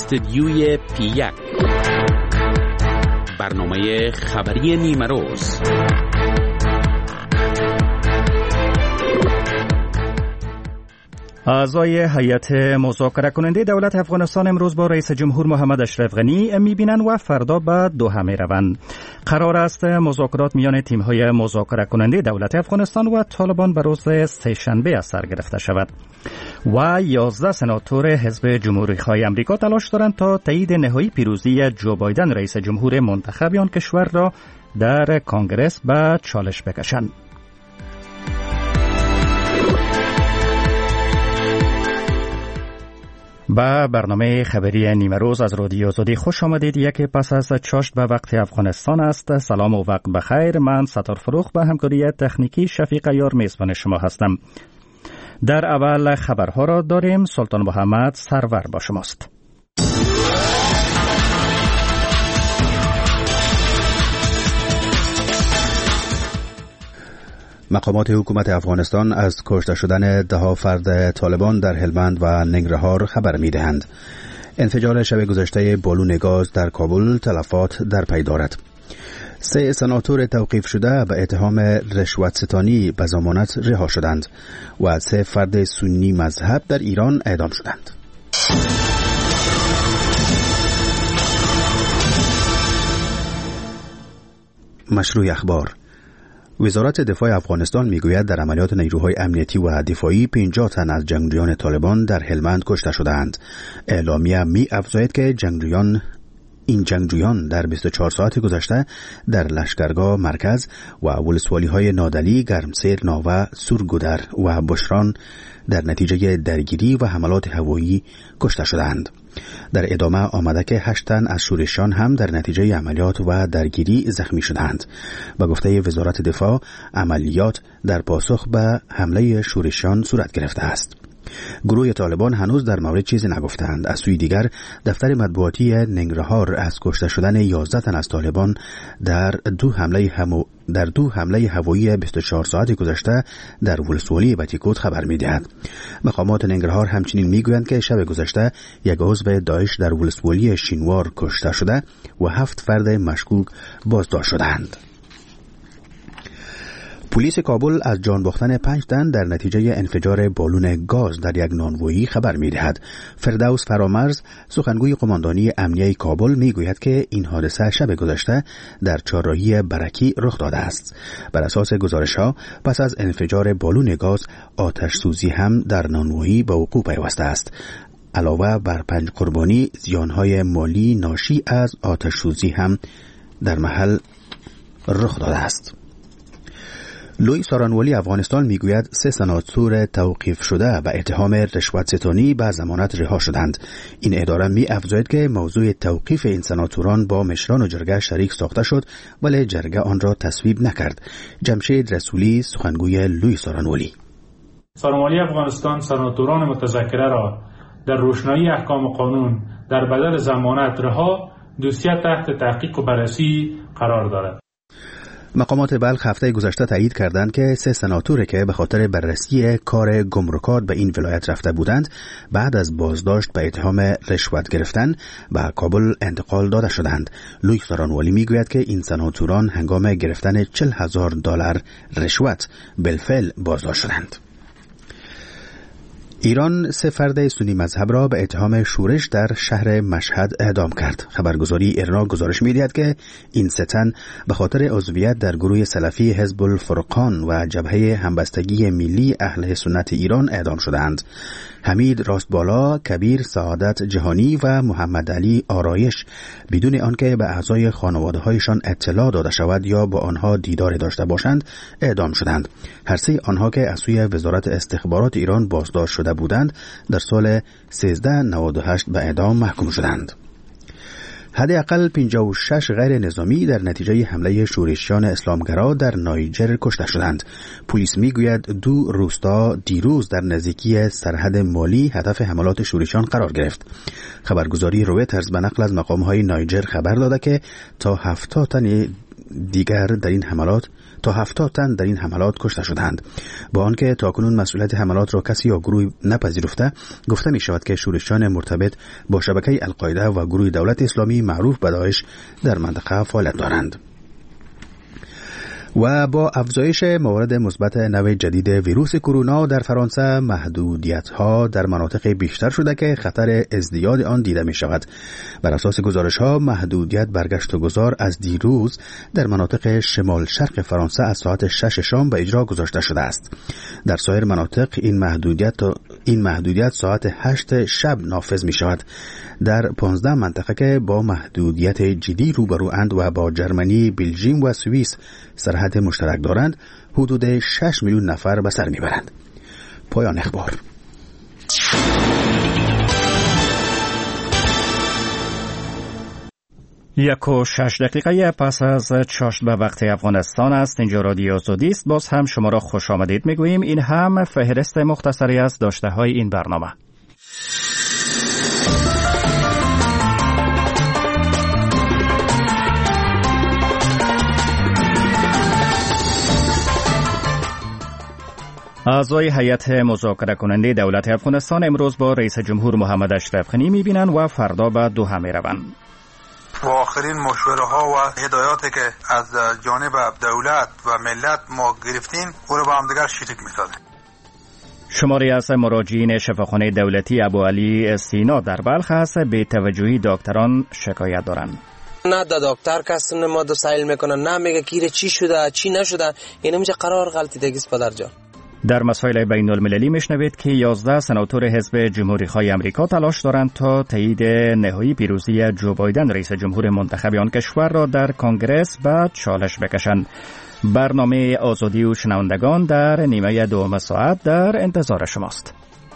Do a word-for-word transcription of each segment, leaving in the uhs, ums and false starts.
استدیوی پی یک، برنامه خبری نیمه روز. اعضای هیئت مذاکره کننده دولت افغانستان امروز با رئیس جمهور محمد اشرف غنی میبینند و فردا به دوحه میروند. قرار است مذاکرات میان تیم‌های مذاکره کننده دولت افغانستان و طالبان به روز سه‌شنبه از سر گرفته شود. و یازده سناتور حزب جمهوری‌خواه آمریکا تلاش دارند تا تایید نهایی پیروزی جو بایدن رئیس جمهور منتخب آن کشور را در کنگره به چالش بکشند. با برنامه خبری نیمه روز از رادیو آزادی خوش آمدید. یک پس از چاشت به وقت افغانستان است. سلام و وقت بخیر. من ستار فروخ به همکاری تکنیکی شفیق یار میزبان شما هستم. در اول خبرها را داریم. سلطان محمد سرور با شماست. مقامات حکومت افغانستان از کشته شدن ده فرد طالبان در هلمند و ننگرهار خبر می‌دهند. انفجار شب گذشته بالون گاز در کابل تلفات در پی دارد. سه سناتور توقیف شده به اتهام رشوت ستانی به ضمانت رها شدند و سه فرد سنی مذهب در ایران اعدام شدند. مشروع اخبار. وزارت دفاع افغانستان میگوید در عملیات نیروهای امنیتی و دفاعی پنجاه تن از جنگجویان طالبان در هلمند کشته شدند. اعلامیه می افزاید که جنگجویان این جنگجویان در بیست و چهار ساعت گذشته در لشکرگاه مرکز و ولسوالی های نادلی، گرمسیر، ناوه، سورگودر و بشران در نتیجه درگیری و حملات هوایی کشته شدند. در ادامه آمده که هشت تن از شورشیان هم در نتیجه عملیات و درگیری زخمی شدند. به گفته وزارت دفاع، عملیات در پاسخ به حمله شورشیان صورت گرفته است. گروه طالبان هنوز در مورد چیزی نگفتند. از سوی دیگر دفتر مطبوعاتی ننگرهار از کشته شدن یازده تن از طالبان در دو حمله همو در دو حمله هوایی بیست و چهار ساعت گذشته در ولسوالی بتیکوت خبر می‌دهد. مقامات ننگرهار همچنین می‌گویند که شب گذشته یک عضو داعش در ولسوالی شینوار کشته شده و هفت فرد مشکوک بازداشت شدند. پلیس کابل از جان باختن پنج تن در نتیجه انفجار بالون گاز در یک نانوایی خبر می‌دهد. فردوس فرامرز، سخنگوی قماندانی امنیه کابل، می‌گوید که این حادثه شب گذشته در چهارراهی برکی رخ داده است. بر اساس گزارش‌ها پس از انفجار بالون گاز آتش سوزی هم در نانوایی به وقوع پیوسته است. علاوه بر پنج قربانی، زیان‌های مالی ناشی از آتش سوزی هم در محل رخ داده است. لوی سارانوالی افغانستان میگوید سه سناتور توقیف شده به اتهام رشوت ستانی به ضمانت رها شدند. این اداره می افزاید که موضوع توقیف این سناتوران با مشران و جرگه شریک ساخته شد ولی جرگه آن را تصویب نکرد. جمشید رسولی، سخنگوی لوی سارانوالی: سارانوالی افغانستان سناتوران متذکره را در روشنایی احکام قانون در بدل ضمانت رها دوسیه تحت تحقیق و بررسی قرار دارد. مقامات بلخ هفته گذشته تایید کردند که سه سناتور که به خاطر بررسی کار گمرکات به این ولایت رفته بودند بعد از بازداشت به اتهام رشوت گرفتن به کابل انتقال داده شدند. لوی سارانوالی میگوید که این سناتوران هنگام گرفتن چهل هزار دلار رشوت بالفعل بازداشت شدند. ایران سه فرد سنی مذهب را به اتهام شورش در شهر مشهد اعدام کرد. خبرگزاری ایرنا گزارش می‌دهد که این سه تن به خاطر عضویت در گروه سلفی حزب الفرقان و جبهه همبستگی ملی اهل سنت ایران اعدام شدند. حمید راستبالا، کبیر سعادت جهانی و محمد علی آرایش بدون آنکه به اعضای خانواده‌هایشان اطلاع داده شود یا با آنها دیدار داشته باشند اعدام شدند. هر سه آنها که از سوی وزارت استخبارات ایران بازداشت شده بودند در سال سیزده نود و هشت به اعدام محکوم شدند. حداقل پنجاه و شش غیر نظامی در نتیجه حمله شورشیان اسلامگرا در نایجر کشته شدند. پلیس میگوید دو روستا دیروز در نزدیکی سرحد مالی هدف حملات شورشیان قرار گرفت. خبرگزاری رویترز به نقل از مقام‌های نایجر خبر داده که تا هفتاد تن دیگر در این حملات تا هفتاد تن در این حملات کشته شدند. با آنکه تاکنون مسئولیت حملات را کسی یا گروهی نپذیرفته، گفته می شود که شورشیان مرتبط با شبکه القاعده و گروه دولت اسلامی معروف به داعش در منطقه فعالیت دارند. و با افزایش موارد مثبت نوع جدید ویروس کرونا در فرانسه، محدودیت‌ها در مناطق بیشتر شده که خطر ازدیاد آن دیده می شود. بر اساس گزارش‌ها، محدودیت برگشت و گذار از دیروز در مناطق شمال شرق فرانسه از ساعت شش شام به اجرا گذاشته شده است. در سایر مناطق این محدودیت این محدودیت ساعت هشت شب نافذ می شود. در پانزده منطقه که با محدودیت جدی روبروند و با جرمنی، بلژیم و سوئیس سرحد مشترک دارند، حدود شش میلیون نفر به سر میبرند. پایان اخبار. یک و شش دقیقه پس از چاشت به وقت افغانستان است. اینجا رادیو آزادی است. باز هم شما را خوش آمدید میگوییم. این هم فهرست مختصری از داشته های این برنامه. اعضای هیئت مذاکره کننده دولت افغانستان امروز با رئیس جمهور محمد اشرف غنی میبینند و فردا به دوحه میروند. و آخرین مشوره ها و هدایاتی که از جانب دولت و ملت ما گرفتیم او رو با هم دیگر شریک می‌سازیم. شماری از مراجعین شفاخانه دولتی ابوعلی سینا در بلخ است به توجهی دکتران شکایت دارند. نه دا دکتر کس ما دو سایل میکنه، نه میگه کی چی شده چی نشده. اینو میشه قرار غلطی دیگه پدر جان. در مسائل بین المللی میشنوید که یازده سناتور حزب جمهوری‌خواه آمریکا تلاش دارند تا تایید نهایی پیروزی جو بایدن رئیس جمهور منتخب آن کشور را در کنگره به چالش بکشند. برنامه آزادی و شنوندگان در نیمه دوم ساعت در انتظار شماست.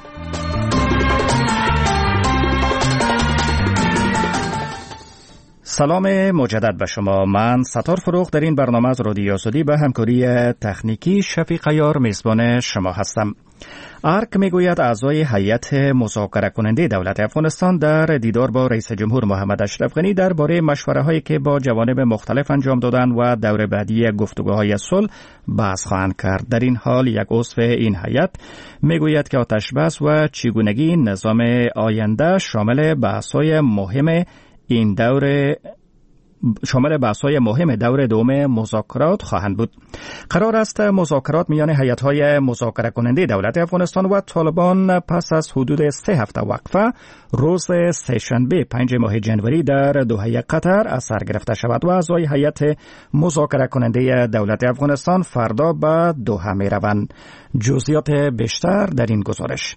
سلام مجدد به شما. من ستار فروغ در این برنامه از رادیو آزادی به همکاری تکنیکی شفیق عیار میزبان شما هستم. ارک میگوید اعضای هیئت مذاکره کننده دولت افغانستان در دیدار با رئیس جمهور محمد اشرف غنی درباره مشوره‌هایی هایی که با جوانب مختلف انجام دادند و دور بعدی گفتگوهای صلح بحث خواهند کرد. در این حال یک عضو این هیئت میگوید که آتش بس و چگونگی نظام آینده شامل بحث‌های مهم این دور شامل بحث‌های مهم دور دوم مذاکرات خواهند بود. قرار است مذاکرات میان هیئت‌های مذاکره کننده دولت افغانستان و طالبان پس از حدود سه هفته وقفه روز سه‌شنبه پنج ماه جنوری در دوحه قطر از سر گرفته شود و اعضای هیئت مذاکره کننده دولت افغانستان فردا به دوحه می‌روند. جزئیات بیشتر در این گزارش.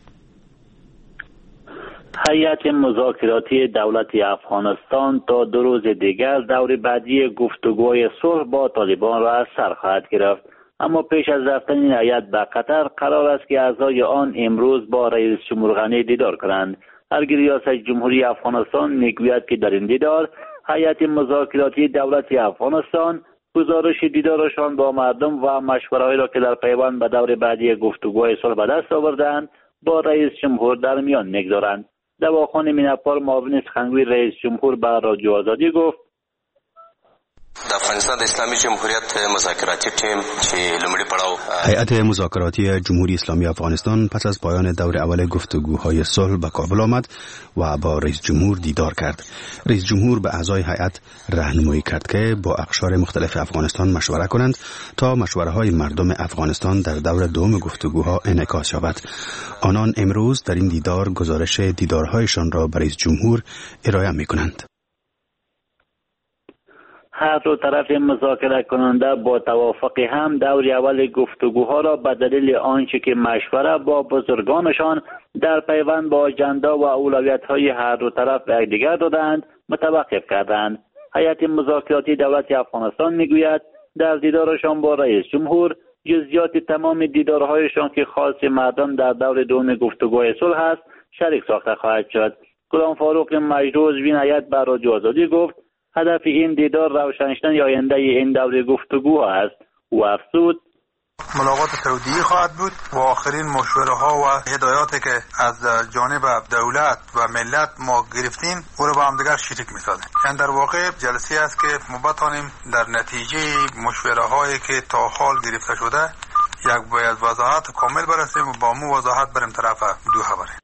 هیئت مذاکراتی دولت افغانستان تا دو روز دیگر دور بعدی گفتگوهای صلح با طالبان را از سر خواهد گرفت. اما پیش از رفتن این هیئت به قطر قرار است که اعضای آن امروز با رئیس جمهور غنی دیدار کنند. هرگاه ریاست جمهوری افغانستان میگوید که در این دیدار هیئت مذاکراتی دولت افغانستان گزارش دیدارشان با مردم و مشوره‌هایی را که در پیوند به دور بعدی گفتگوهای صلح به دست آوردند با رئیس جمهور در میان میگذارند. دواخان میناپال معاون سخنگوی رئیس جمهور به رادیو آزادی گفت د افغانستان د اسلامي جمهوریت مذاکراتی تیم چې لومړی پړاو هیئت مذاکراتی جمهوری اسلامی افغانستان پس از پایان دور اول گفتگوهای صلح به کابل آمد و با رئیس جمهور دیدار کرد. رئیس جمهور به اعضای هیئت راهنمایی کرد که با اقشار مختلف افغانستان مشوره کنند تا مشوره‌های مردم افغانستان در دور دوم گفتگوها انعکاس یابد. آنان امروز در این دیدار گزارش دیدارهایشان را به رئیس جمهور ارائه می‌کنند. هر دو طرف مذاکره کننده با توافق هم دور اول گفتگوها را به دلیل آنچه که مشوره با بزرگانشان در پیوند با اجندا و اولویت‌های هر دو طرف به یکدیگر دادند متوقف کردند. هیئت مذاکراتی دولت افغانستان میگوید در دیدارشان با رئیس جمهور جزئیات تمام دیدارهایشان که خاص مردم در دور دوم گفتگوهای صلح است شریک ساخته خواهد شد. غلام فاروق مجروح عضو این هیئت به رادیو آزادی گفت هدف این دیدار روشن شدن آینده این دوره گفتگوها است. او افزود ملاقات تودیعی خواهد بود و آخرین مشوره ها و هدایاتی که از جانب دولت و ملت ما گرفتیم او رو با هم دیگر شریک می‌سازیم. این در واقع جلسه است که ما بتوانیم در نتیجه مشوره هایی که تا حال گرفته شده یک باید وضاحت کامل برسیم و با مو وضاحت بریم طرف دو خبره.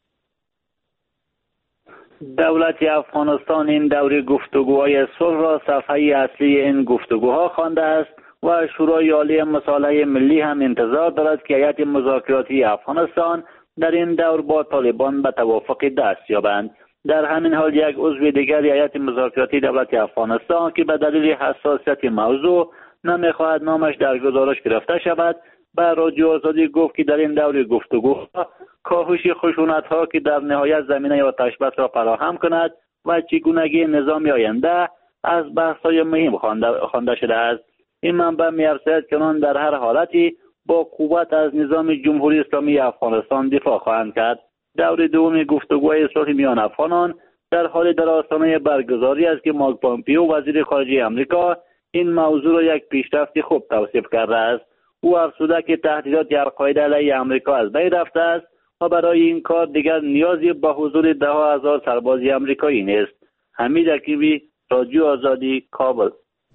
دولت افغانستان این دوره گفتگوهای صلح را صفحه اصلی این گفتگوها خوانده است و شورای عالی مصالحه ملی هم انتظار دارد که هیئت مذاکراتی افغانستان در این دور با طالبان به توافق دست یابند. در همین حال یک عضو دیگر هیئت مذاکراتی دولت افغانستان که به دلیل حساسیت موضوع نمیخواهد نامش در گزارش گرفته شود به رادیو آزادی گفت که در این دور گفتگوها کاهش خشونت‌ها که در نهایت زمینه آتشبس را فراهم کند و چگونگی نظام آینده از بحث‌های مهم خوانده شده است. این منبع می‌افزاید که آنان در هر حالتی با قوت از نظام جمهوری اسلامی افغانستان دفاع خواهند کرد. دور دوم گفتگوهای صلح میان افغانان در حال در آستانه برگزاری است که مایک پامپیو وزیر خارجه آمریکا این موضوع را یک پیشرفت خوب توصیف کرده است. او افزوده که تهدیدات القاعده علیه آمریکا از بین رفته است و برای این کار دیگر نیازی به حضور ده هزار سرباز آمریکایی نیست. حمید عکیبی، رادیو آزادی، کابل.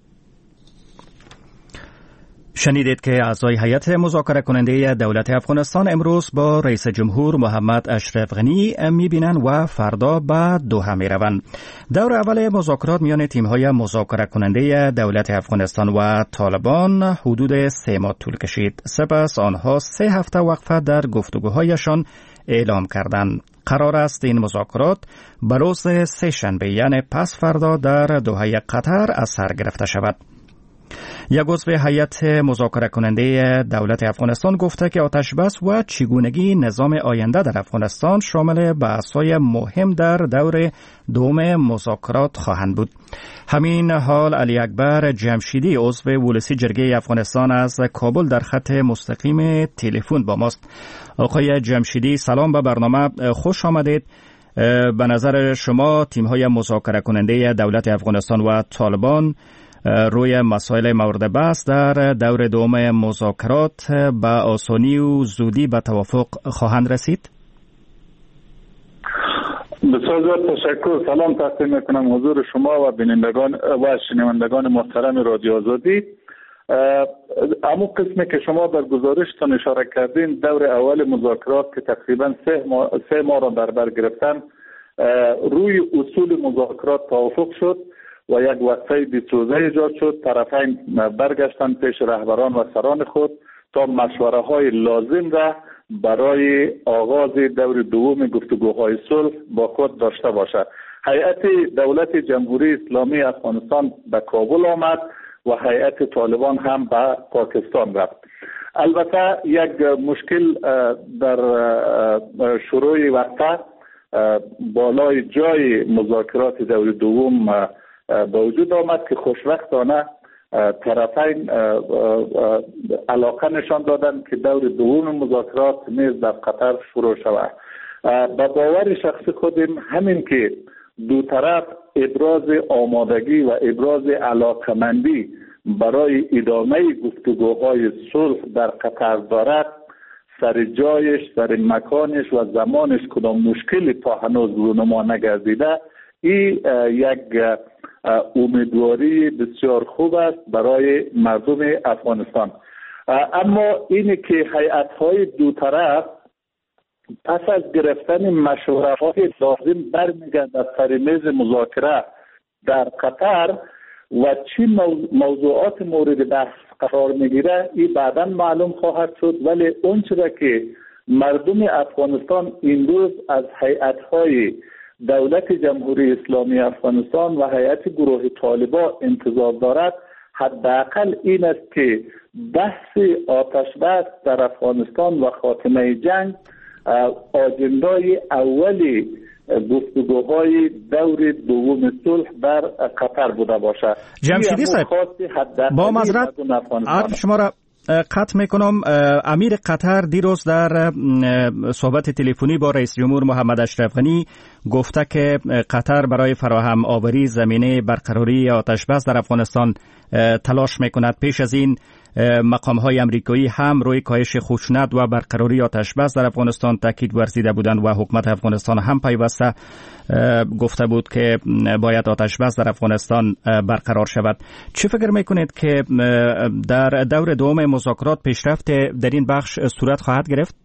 شنیدید که اعضای هیئت مذاکره کننده دولت افغانستان امروز با رئیس جمهور محمد اشرف غنی می‌بینند و فردا به دوحه می‌روند. دور اول مذاکرات میان تیم‌های مذاکره کننده دولت افغانستان و طالبان حدود سه ماه طول کشید. سپس آنها سه هفته وقفه در گفتگوهایشان اعلام کردند. قرار است این مذاکرات به روز سه شنبه یعنی پس فردا در دوحه قطر از سر گرفته شود. یک عضو هیئت مذاکره کننده دولت افغانستان گفته که آتشبس و چگونگی نظام آینده در افغانستان شامل بحث‌های مهم در دور دوم مذاکرات خواهند بود. همین حال علی اکبر جمشیدی عضو ولسی جرگه افغانستان از کابل در خط مستقیم تلفن با ماست. آقای جمشیدی سلام به برنامه، خوش آمدید. به نظر شما تیم‌های مذاکره کننده دولت افغانستان و طالبان روی مسائل مورد بحث در دور دوم مذاکرات به آسانی و زودی به توافق خواهند رسید؟ بسیار زیاد تشکر. سلام تقدیم میکنم حضور شما و بینندگان و شنوندگان محترم رادیو آزادی. اما قسمی که شما در گزارشتان اشاره کردین، دور اول مذاکرات که تقریبا سه ماه, سه ماه را در بر گرفتن، روی اصول مذاکرات توافق شد و یک وقفه بی‌سوزه ایجاد شد. طرفین برگشتند پیش رهبران و سران خود تا مشوره های لازم را برای آغاز دور دوم گفتگوهای صلح با خود داشته باشد. هیئت دولت جمهوری اسلامی افغانستان به کابل آمد و هیئت طالبان هم به پاکستان رفت. البته یک مشکل در شروع وقفه بالای جای مذاکرات دور دوم به وجود آمد که خوشبختانه طرفین علاقه نشان دادند که دور دوم مذاکرات نیز در قطر شروع شود. به باور شخصی خودم همین که دو طرف ابراز آمادگی و ابراز علاقمندی برای ادامه گفتگوهای صلح در قطر دارد، سر جایش، سر مکانش و زمانش کدام مشکلی تا هنوز رونما نگردیده، این یک امیدواری بسیار خوب است برای مردم افغانستان. اما اینه که هیئت‌های دو طرف پس از گرفتن مشوره‌های لازم برمیگردند از سر میز مذاکره در قطر و چه موضوعات مورد بحث قرار میگیره این بعداً معلوم خواهد شد. ولی اون چیزی که مردم افغانستان این روز از هیئت‌های دولت جمهوری اسلامی افغانستان و هیئت گروه طالبان انتظار دارد حداقل این است که بحث آتش بس در افغانستان و خاتمه جنگ آجندای اولی گفتگوهای دور دوم صلح در قطر بوده باشد. جمشیدی صاحب با معذرت عرض شما را قطع میکنم. امیر قطر دیروز در صحبت تلفنی با رئیس جمهور محمد اشرف غنی گفته که قطر برای فراهم آوری زمینه برقراری آتش بس در افغانستان تلاش میکند. پیش از این مقام های امریکایی هم روی کاهش خشونت و برقراری آتش بس در افغانستان تاکید ورزیده بودند و حکومت افغانستان هم پیوسته گفته بود که باید آتش بس در افغانستان برقرار شود. چه فکر میکنید که در دور دوم مذاکرات پیشرفت در این بخش صورت خواهد گرفت؟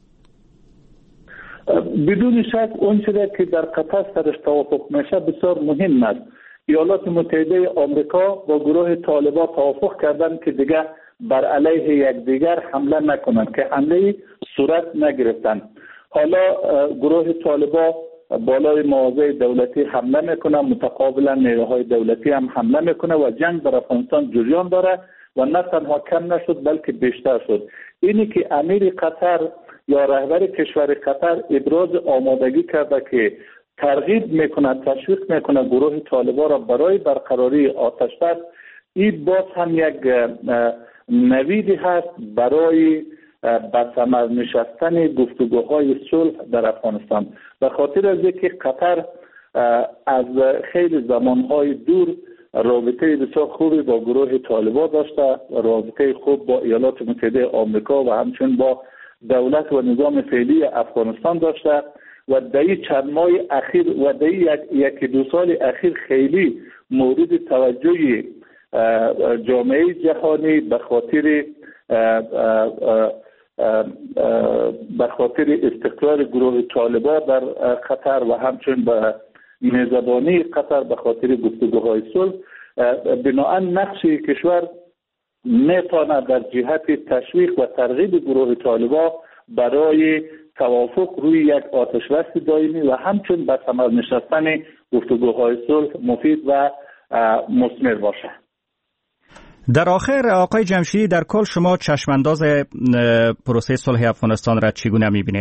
بدون شک اون چیزی که در قطر سرش توافق میشه بسیار مهم است. ایالات متحده آمریکا با گروه طالبان توافق کردند که دیگر بر علیه یکدیگر حمله نکنند، که حمله صورت نگرفتند. حالا گروه طالبان بالای مواضع دولتی حمله میکنه، متقابلا نیروهای دولتی هم حمله میکنه و جنگ در افغانستان جریان داره و نه تنها کم نشد بلکه بیشتر شد. اینی که امیر قطر یا رهبر کشور قطر ابراز آمادگی کرده که ترغیب میکنه، تشویق میکنه گروه طالبان را برای برقراری آتش بس، این باز هم یک نویدی هست برای به ثمر نشستن گفتگوهای صلح در افغانستان. به خاطر از اینکه قطر از خیلی زمانهای دور رابطه بسیار خوبی با گروه طالبان داشته، رابطه خوب با ایالات متحده آمریکا و همچنین با دولت و نظام فعلی افغانستان داشته و در چند ماه اخیر و در یک یک دو سال اخیر خیلی مورد توجه جامعه جهانی به خاطر به خاطر استقرار گروه طالبان در قطر و همچنین به میزبانی قطر به خاطر گفتگوهای صلح، بنابراین نقش کشور میتونه در جهت تشویق و ترغیب گروه طالبان برای توافق روی یک آتشبس دائمی و همچنین به ثمر نشستن گفتگوهای صلح مفید و مثمر باشه. در آخر آقای جمشیدی، در کل شما چشمانداز پروسه صلح افغانستان را چگونه می‌بینید؟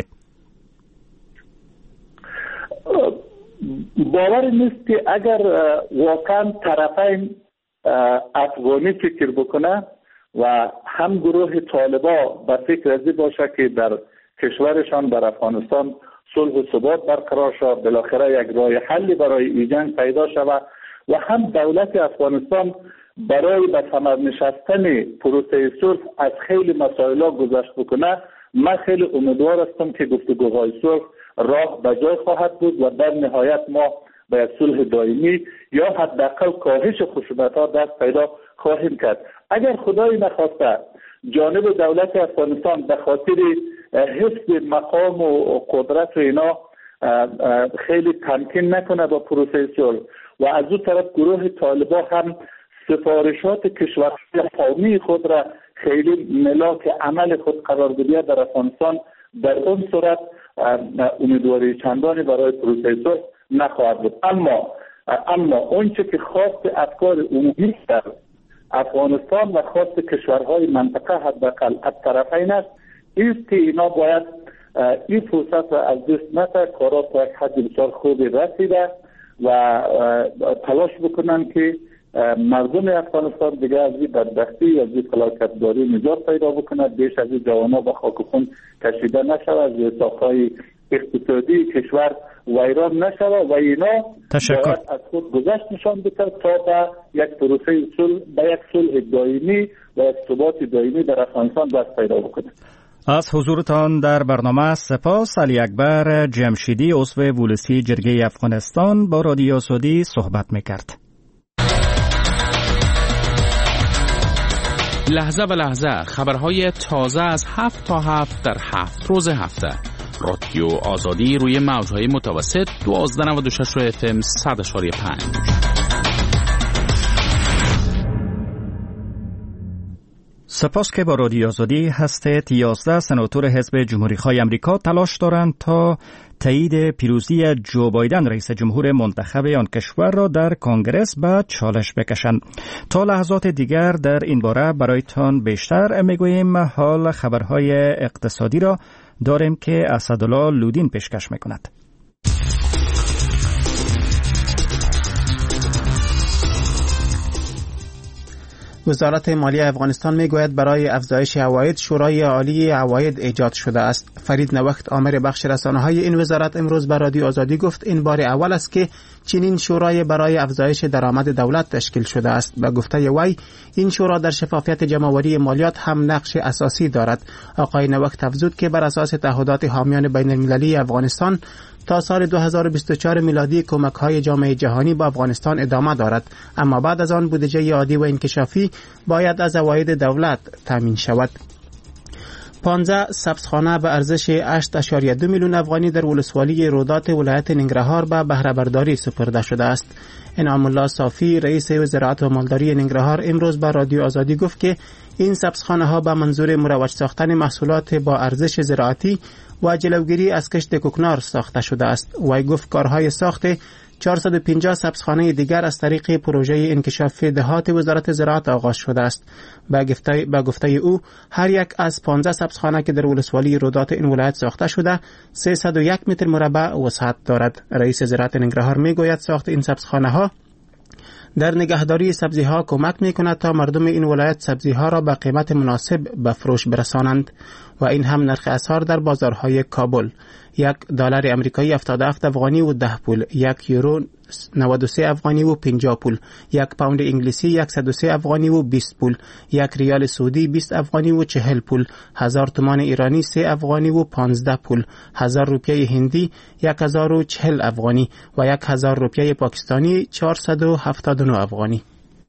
باور نیست که اگر واقعا طرفین افغانی فکر بکنه و هم گروه طالبان به فکر ازی باشه که در کشورشان در افغانستان صلح و ثبات برقرار شود، بالاخره یک راه حلی برای این جنگ پیدا شود و هم دولت افغانستان برای به ثمر نشستن پروسه صلح از خیلی مسائل گذشت بکنه، من خیلی امیدوار هستم که گفتگوهای صلح راه به جای خواهد بود و در نهایت ما به یک صلح دائمی یا حداقل کاهش خشونت‌ها دست پیدا خواهیم کرد. اگر خدای نخواسته جانب دولت افغانستان به خاطر حفظ مقام و قدرت و اینا خیلی تمکین نکنه با پروسه صلح و از اون طرف گروه طالبان هم سفارشات کشورهای قومی خود را خیلی ملاک عمل خود قرار بده در افغانستان، در اون صورت امیدواری چندانی برای پروسه صلح نخواهد بود. اما اما اونچه که خواست افکار عمومی در افغانستان و خواست کشورهای منطقه حداقل از طرفین است، است که اینا باید این فرصت را از دست نده، کارا تا یک حد بسیار خوبی رسیده و تلاش بکنن که مردم افغانستان دیگه از این بدبختی، از این فلاکت‌داری نجات پیدا بکنه، بیش از این جوانا با خاک خون کشیده نشود، از ساختهای اقتصادی کشور ویران نشود و اینا باید از خود گذشت نشان بده تا به یک پروسه صلح، به یک صلح دائمی و یک ثبات دائمی در افغانستان دست پیدا بکنه. از حضورتان در برنامه سپاس. علی اکبر جمشیدی، عضو وولسی جرگه افغانستان، با رادیو آزادی صحبت میکرد. لحظه به لحظه خبرهای تازه از هفت تا هفت در هفت روز هفته. رادیو آزادی روی موجهای متوسط دوازده نود و شش اف ام صد اشاری پنج. سپاس که با رادیو آزادی هستید. یازده سناتور حزب جمهوری‌خواه امریکا تلاش دارند تا تایید پیروزی جو بایدن رئیس جمهور منتخب آن کشور را در کنگرس به چالش بکشند. تا لحظات دیگر در این باره برایتان بیشتر میگوییم. حال خبرهای اقتصادی را داریم که اسدالله لودین پیشکش میکند. وزارت مالیه افغانستان میگوید برای افزایش عواید شورای عالی عواید ایجاد شده است. فرید نوخت آمر بخش رسانه‌های این وزارت امروز به رادیو آزادی گفت این بار اول است که چنین شورای برای افزایش درآمد دولت تشکیل شده است. به گفته وی این شورا در شفافیت جمع‌آوری مالیات هم نقش اساسی دارد. آقای نوخت افزود که بر اساس تعهدات حامیان بین‌المللی افغانستان تا سال دو هزار و بیست و چهار میلادی کمک‌های جامعه جهانی با افغانستان ادامه دارد، اما بعد از آن بودجه عادی و انکشافی باید از عواید دولت تامین شود. پانزده سبزخانه به ارزش هشت ممیز دو میلیون افغانی در ولسوالی رودات ولایت ننگرهار به بهره برداری سپرده شده است. انعام الله صافی رئیس زراعت و مالداری ننگرهار امروز به رادیو آزادی گفت که این سبزخانه ها به منظور مروج ساختن محصولات با ارزش زراعتی و جلوگیری از کشت کوکنار ساخته شده است. وی گفت کارهای ساخت چهارصد و پنجاه سبزخانه دیگر از طریق پروژه انکشاف دهات وزارت زراعت آغاز شده است. با گفته با گفته او هر یک از پانزده سبزخانه که در ولسوالی رودات این ولایت ساخته شده سیصد و یک متر مربع وسعت دارد. رئیس زراعت ننگرهار میگوید ساخت این سبزخانه ها در نگهداری سبزی ها کمک می کند تا مردم این ولایت سبزی ها را به قیمت مناسب به فروش برسانند و این هم نرخ اسعار در بازارهای کابل. یک دلار امریکایی هفتاد و هفت افغانی و ده پول، یک یورو نود و سه افغانی و پنجاه پول، یک پوند انگلیسی صد و سه افغانی و بیست پول، یک ریال سعودی بیست افغانی و چهل پول، هزار تومان ایرانی سه افغانی و پانزده پول، هزار روپیه هندی یک هزار و چهل افغانی و یک هزار روپیه پاکستانی چهارصد و هفتاد و نه افغانی.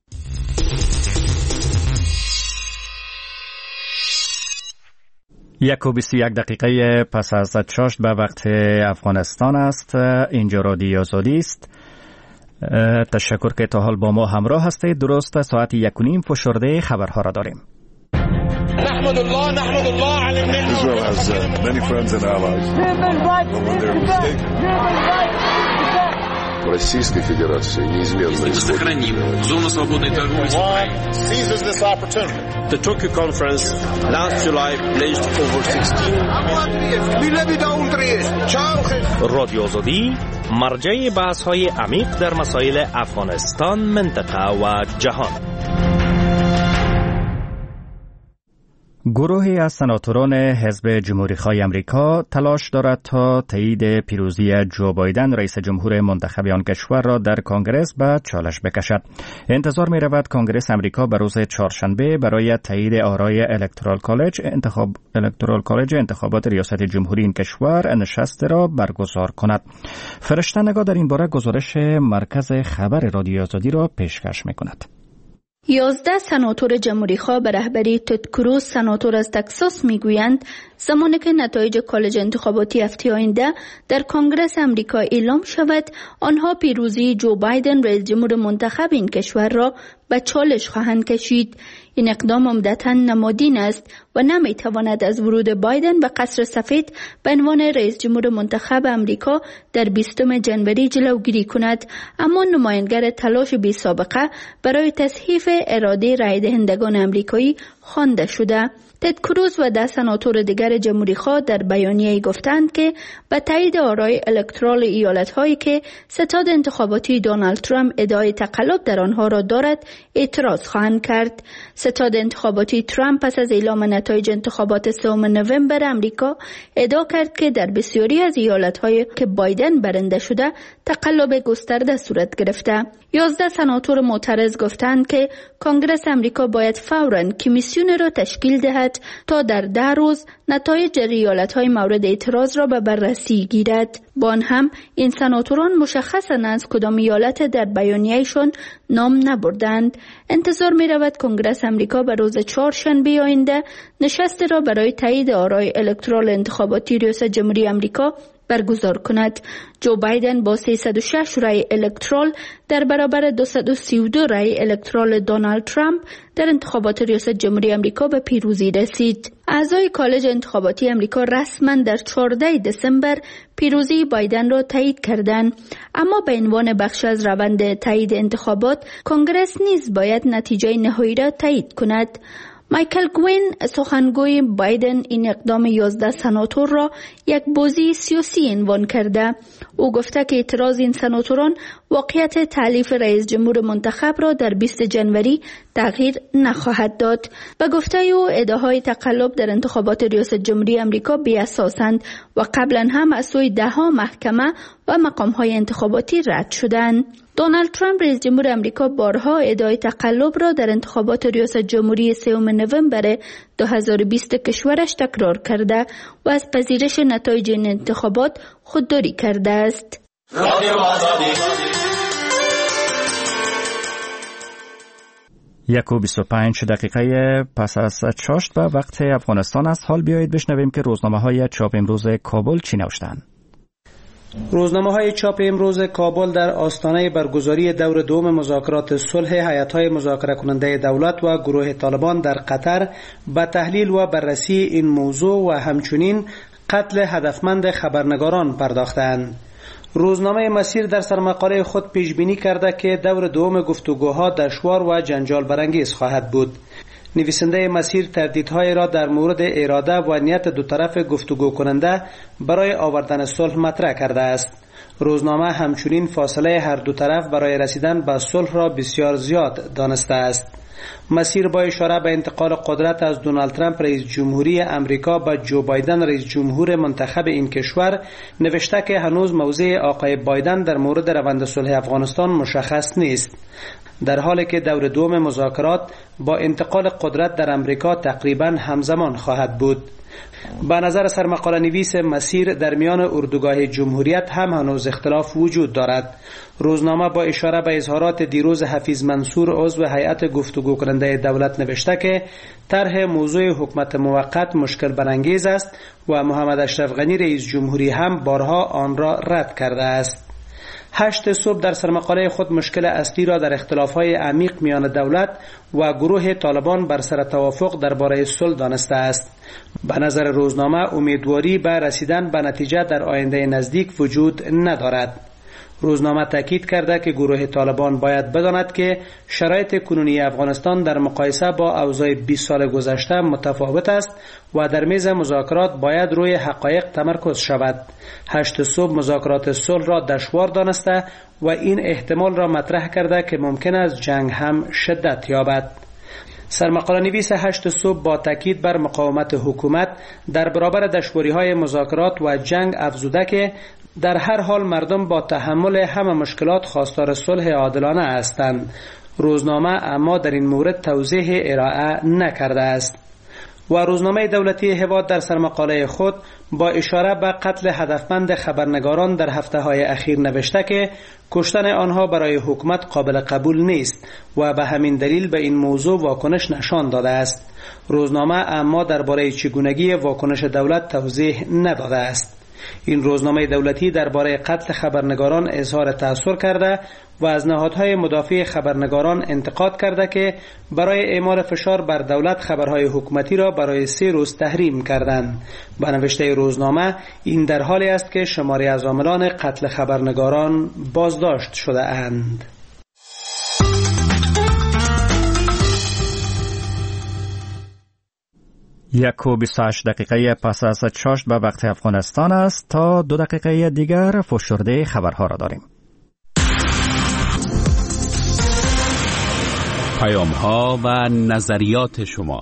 یک و بیست و یک دقیقه پس از شش به وقت افغانستان است. اینجا رادیو آزادی است. تشکر که تا حال با ما همراه هستید. درست ساعت یک و نیم فشرده خبرها را داریم. نحمد الله نحمد الله علی النعمة. Israel has uh, many friends and allies. When they're mistaken. Российской Федерации неизменно сохраним зону свободной торговли с Украиной. Seizes this opportunity. The Tokyo conference last July pledged over sixteen. رادیو آزادی مرجع بحث‌های عمیق در مسائل افغانستان، منطقه و جهان. گروهی از سناتوران حزب جمهوری‌خواه امریکا تلاش دارد تا تایید پیروزی جو بایدن رئیس جمهور منتخب آن کشور را در کنگره به چالش بکشد. انتظار می‌رود کنگره امریکا به روز چهارشنبه برای تایید آرای الکترال کالج انتخاب الکترال کالج انتخابات ریاست جمهوری این کشور نشست را برگزار کند. فرشته نگاه در این باره گزارش مرکز خبر رادیو آزادی را پیشکش می‌کند. یازده سناتور جمهوری‌خواه به رهبری تد کروز سناتور از تکساس میگویند زمانی که نتایج کالج انتخاباتی هفته آینده در کنگره آمریکا اعلام شود، آنها پیروزی جو بایدن رئیس جمهور منتخب این کشور را به چالش خواهند کشید. این اقدام عمدتاً نمادین است و نمیتواند از ورود بایدن به قصر سفید به عنوان رئیس جمهور منتخب امریکا در بیستم جنوری جلوگیری کند، اما نمایانگر تلاش بی سابقه برای تصحیح اراده رای دهندگان امریکایی خوانده شده. تد کروز و ده سناتور دیگر جمهوری‌خواه در بیانیه‌ای گفتند که به تایید آرای الکترال ایالت‌هایی که ستاد انتخاباتی دونالد ترامپ ادعای تقلب در آنها را دارد اعتراض خواهند کرد. ستاد انتخاباتی ترامپ پس از اعلام نتایج انتخابات سوم نوامبر امریکا ادعا کرد که در بسیاری از ایالت‌هایی که بایدن برنده شده تقلب گسترده صورت گرفته. یازده سناتور معترض گفتند که کنگره امریکا باید فوراً کمیسیون را تشکیل دهد تا در ده روز نتایج ایالت‌های مورد اعتراض را به بررسی گیرد. با آن هم این سناتوران مشخصاً از کدام ایالت در بیانیه‌شان نام نبردند. انتظار می‌رود کنگره امریکا به روز چهارشنبه آینده نشست را برای تایید آرای الکترال انتخاباتی ریاست جمهوری آمریکا برگزار کند. جو بایدن با سیصد و شش رای الکترال در برابر دویست و سی و دو رای الکترال دونالد ترامپ در انتخابات ریاست جمهوری آمریکا به پیروزی رسید. اعضای کالج انتخاباتی آمریکا رسما در چهاردهم دسامبر پیروزی بایدن را تایید کردند، اما به عنوان بخش از روند تایید انتخابات کنگره نیز باید نتیجه نهایی را تایید کند. مایکل گوین سخنگوی بایدن این اقدام یازده سناتور را یک بازی سیاسی عنوان کرده. او گفته که اعتراض این سناتوران واقعیت تألیف رئیس جمهور منتخب را در بیست جنوری تغییر نخواهد داد. و گفته او ادعاهای تقلب در انتخابات ریاست جمهوری آمریکا بی اساسند و قبلا هم از سوی ده ها محکمه و مقامهای انتخاباتی رد شدند. دونالد ترامپ رئیس جمهور آمریکا بارها ادعای تقلب را در انتخابات ریاست جمهوری سوم نوامبر دو هزار و بیست کشورش تکرار کرده و از پذیرش نتایج این انتخابات خودداری کرده است. یک و بیست و پنج دقیقه پس از چاشت به وقت افغانستان است. حال بیایید بشنویم که روزنامه های چاپ امروز کابل چی نوشتند. روزنامه های چاپ امروز کابل در آستانه برگزاری دور دوم مذاکرات صلح هیئت‌های مذاکره کننده دولت و گروه طالبان در قطر به تحلیل و بررسی این موضوع و همچنین قتل هدفمند خبرنگاران پرداختند. روزنامه مسیر در سرمقاله خود پیش بینی کرده که دور دوم گفتگوها دشوار و جنجال برانگیز خواهد بود. نویسنده مسیر تردیدهای را در مورد اراده و نیت دو طرف گفتگو کننده برای آوردن صلح مطرح کرده است. روزنامه همچنین فاصله هر دو طرف برای رسیدن به صلح را بسیار زیاد دانسته است. مسیر با اشاره به انتقال قدرت از دونالد ترامپ رئیس جمهوری امریکا به جو بایدن رئیس جمهور منتخب این کشور نوشته که هنوز موضع آقای بایدن در مورد روند صلح افغانستان مشخص نیست، در حالی که دور دوم مذاکرات با انتقال قدرت در امریکا تقریباً همزمان خواهد بود. به نظر سرمقاله نویس مسیر در میان اردوگاه جمهوریت هم هنوز اختلاف وجود دارد. روزنامه با اشاره به اظهارات دیروز حفیظ منصور عضو هیئت گفتگو کننده دولت نوشته که طرح موضوع حکومت موقت مشکل برانگیز است و محمد اشرف غنی رئیس جمهوری هم بارها آن را رد کرده است. هشت صبح در سرمقاله خود مشکل اصلی را در اختلاف‌های عمیق میان دولت و گروه طالبان بر سر توافق درباره صلح دانسته است. به نظر روزنامه امیدواری به رسیدن به نتیجه در آینده نزدیک وجود ندارد. روزنامه تاکید کرده که گروه طالبان باید بداند که شرایط کنونی افغانستان در مقایسه با اوضاع بیست سال گذشته متفاوت است و در میز مذاکرات باید روی حقایق تمرکز شود. هشت صبح مذاکرات صلح را دشوار دانسته و این احتمال را مطرح کرده که ممکن است جنگ هم شدت یابد. سرمقاله نویس هشت صبح با تاکید بر مقاومت حکومت در برابر دشواری‌های مذاکرات و جنگ افزوده که در هر حال مردم با تحمل همه مشکلات خواستار صلح عادلانه هستند. روزنامه اما در این مورد توضیح ارائه نکرده است. و روزنامه دولتی هواد در سرمقاله خود با اشاره به قتل هدفمند خبرنگاران در هفته‌های اخیر نوشته که کشتن آنها برای حکومت قابل قبول نیست و به همین دلیل به این موضوع واکنش نشان داده است. روزنامه اما درباره چگونگی واکنش دولت توضیح نداده است. این روزنامه دولتی درباره قتل خبرنگاران اظهار تأثیر کرده و از نهادهای مدافع خبرنگاران انتقاد کرده که برای اعمال فشار بر دولت خبرهای حکومتی را برای سه روز تحریم کردند. به نوشته روزنامه این در حالی است که شماری از عاملان قتل خبرنگاران بازداشت شده اند. یک و بیست و هشت دقیقه پس از چاشت به وقت افغانستان است. تا دو دقیقه دیگر فشرده خبرها را داریم. پیام ها و نظریات شما.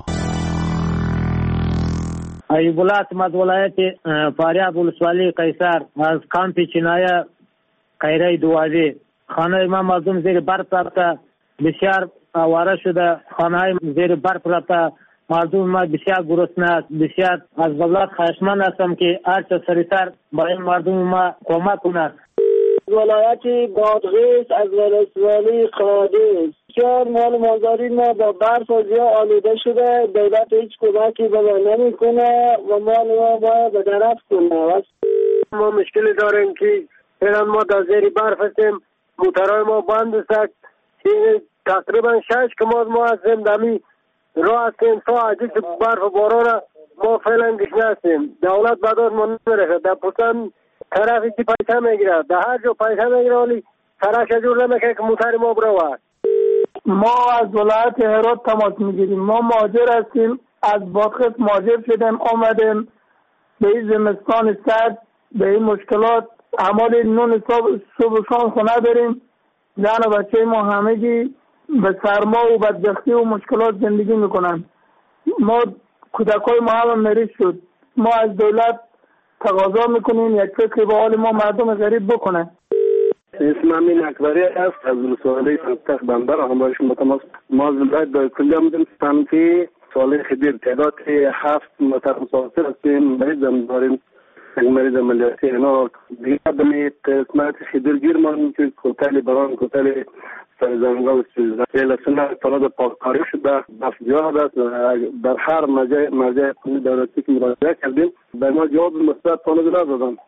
ایوب الله احمد ولایت فاریاب ولسوالی قیصر از کامپ چینایه قیره دوازی خانه ما مردم زیر برف رفته، بسیار آواره شده، خانه های زیر برف رفته، مردم ما بسیار گرسنه است. بسیار از دولت خواهشمند هستم که هرچه سریعتر با این مردم ما کمک کند. ولایت بادغیس از ولسوالی قادس بسیار مال مازاری ما با برف و زیا آلوده شده، دولت هیچ کمکی به ما نمیکنه و مال ما باید به درف کنه. ما مشکلی داریم که الان ما در زیر برف هستیم، موترهای ما بند است. تقریبا شش کماد ما هستیم دمی راه هستیم، تا عجیب برف و باران ما فعلا گشنه هستیم. دولت بداد ما نمیرسه، در پوستان طرفی که پیسه میگیره، در هر جا پیسه میگیره ولی طرف جور نمیکنه که موتر ما بروه. ما از ولایت هرات تماس میگیریم. ما مهاجر هستیم، از بادغیس مهاجر شدیم، آمدیم به این زمستان سرد، به این مشکلات. عمال نون صبح و شام خونه داریم، زن و بچه ما همگی به سرما و بدبختی و مشکلات زندگی میکنن. ما کودکای ما هم مریض شد. ما از دولت تقاضا میکنیم یک فکر به حال ما مردم غریب بکنه. اسم امین اکبری است از ولسوالی سنتخ بندر. هم با شما تماس ما از ولایت دای کلی آمدیم سمتی سوالی خدیر تعداد هفت متر مسافر هستیم. مریض هم داریم، یک مریض عملیاتی. اینا دیگه دمی قسمت خدیر گیر مانیم که کوتالی بران کوتالی سرزنگا و سیزده سنه طلب پاککاری شده بس زیاد است. در هر مرجع مرجع دولتی که مراجعه کردیم به ما جواب مثبت تانه ندادن.